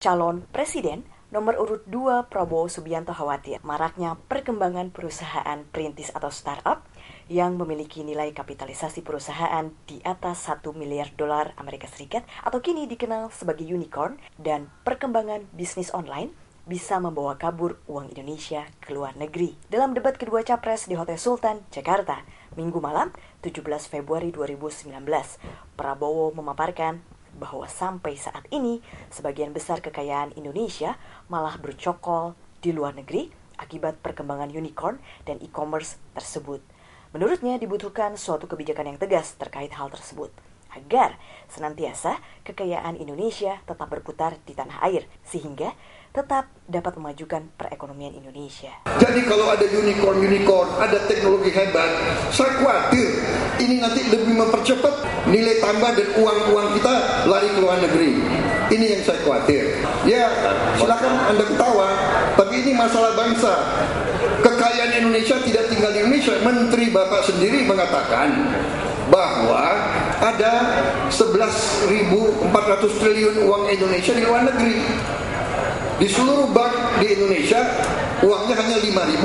Calon Presiden nomor urut 2 Prabowo Subianto khawatir maraknya perkembangan perusahaan perintis atau startup yang memiliki nilai kapitalisasi perusahaan di atas $1 miliar Amerika Serikat atau kini dikenal sebagai unicorn, dan perkembangan bisnis online bisa membawa kabur uang Indonesia ke luar negeri. Dalam debat kedua Capres di Hotel Sultan, Jakarta, Minggu malam 17 Februari 2019, Prabowo memaparkan bahwa sampai saat ini sebagian besar kekayaan Indonesia malah bercokol di luar negeri akibat perkembangan unicorn dan e-commerce tersebut. Menurutnya dibutuhkan suatu kebijakan yang tegas terkait hal tersebut agar senantiasa kekayaan Indonesia tetap berputar di tanah air sehingga tetap dapat memajukan perekonomian Indonesia. Jadi kalau ada unicorn, ada teknologi hebat, saya khawatir ini nanti lebih mempercepat nilai tambah dan uang kita lari ke luar negeri. Ini yang saya khawatir. Ya, silakan Anda ketawa, tapi ini masalah bangsa. Kekayaan Indonesia tidak tinggal di Indonesia. Menteri Bapak sendiri mengatakan bahwa ada 11.400 triliun uang Indonesia di luar negeri. Di seluruh bank di Indonesia uangnya hanya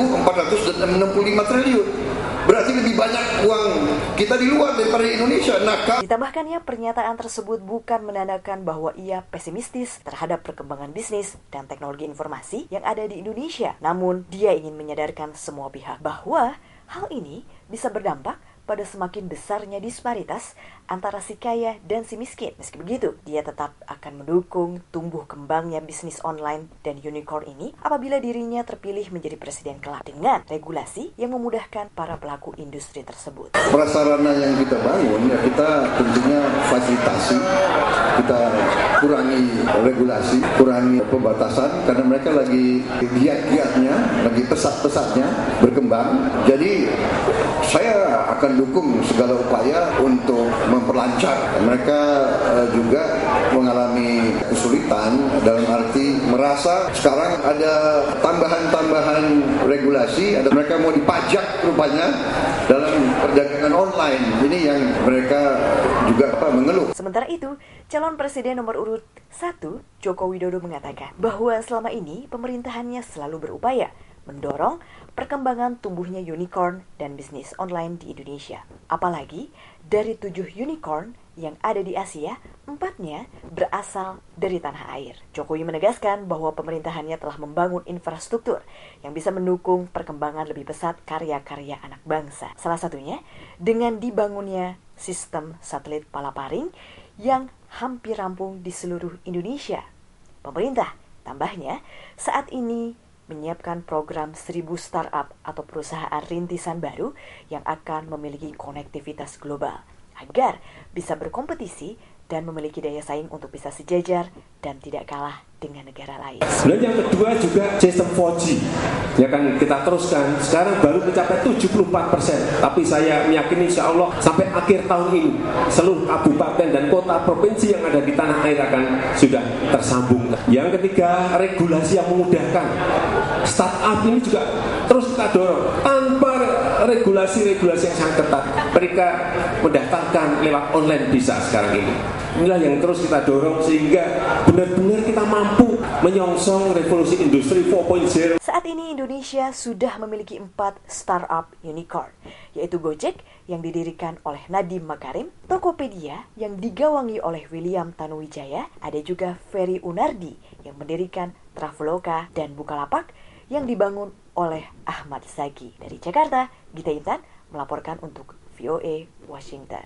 5.465 triliun. Berarti lebih banyak uang kita di luar daripada di Indonesia. Ditambahkannya, pernyataan tersebut bukan menandakan bahwa ia pesimistis terhadap perkembangan bisnis dan teknologi informasi yang ada di Indonesia. Namun, dia ingin menyadarkan semua pihak bahwa hal ini bisa berdampak pada semakin besarnya disparitas antara si kaya dan si miskin. Meski begitu, dia tetap akan mendukung tumbuh kembangnya bisnis online dan unicorn ini apabila dirinya terpilih menjadi presiden kelak dengan regulasi yang memudahkan para pelaku industri tersebut. Prasarana yang kita bangun, ya kita tentunya fasilitasi, kita kurangi regulasi, kurangi pembatasan, karena mereka lagi giat-giatnya, lagi pesat-pesatnya berkembang. Jadi saya akan dukung segala upaya untuk memperlancar. Mereka juga mengalami kesulitan dalam arti merasa sekarang ada tambahan regulasi, ada mereka mau dipajak rupanya dalam perdagangan online. Ini yang mereka juga mengeluh. Sementara itu, calon presiden nomor urut 1 Joko Widodo mengatakan bahwa selama ini pemerintahannya selalu berupaya mendorong perkembangan tumbuhnya unicorn dan bisnis online di Indonesia. Apalagi dari 7 unicorn yang ada di Asia, 4-nya berasal dari tanah air. Jokowi menegaskan bahwa pemerintahannya telah membangun infrastruktur yang bisa mendukung perkembangan lebih pesat karya-karya anak bangsa. Salah satunya dengan dibangunnya sistem satelit Palaparing yang hampir rampung di seluruh Indonesia. Pemerintah, tambahnya, saat ini menyiapkan program 1000 startup atau perusahaan rintisan baru yang akan memiliki konektivitas global agar bisa berkompetisi dan memiliki daya saing untuk bisa sejajar dan tidak kalah dengan negara lain. Dan yang kedua juga sistem 4G, ya kan kita teruskan. Sekarang baru mencapai 74%, tapi saya meyakini insya Allah sampai akhir tahun ini seluruh kabupaten dan kota provinsi yang ada di tanah air akan sudah tersambung. Yang ketiga, regulasi yang memudahkan. Startup ini juga terus kita dorong tanpa regulasi-regulasi yang sangat ketat. Mereka mendaftarkan lewat online bisa sekarang ini. Inilah yang terus kita dorong sehingga benar-benar kita mampu menyongsong revolusi industri 4.0. Saat ini Indonesia sudah memiliki 4 startup unicorn, yaitu Gojek yang didirikan oleh Nadiem Makarim, Tokopedia yang digawangi oleh William Tanuwijaya, ada juga Ferry Unardi yang mendirikan Traveloka, dan Bukalapak yang dibangun oleh Ahmad Zaki. Dari Jakarta, Gita Intan melaporkan untuk VOA Washington.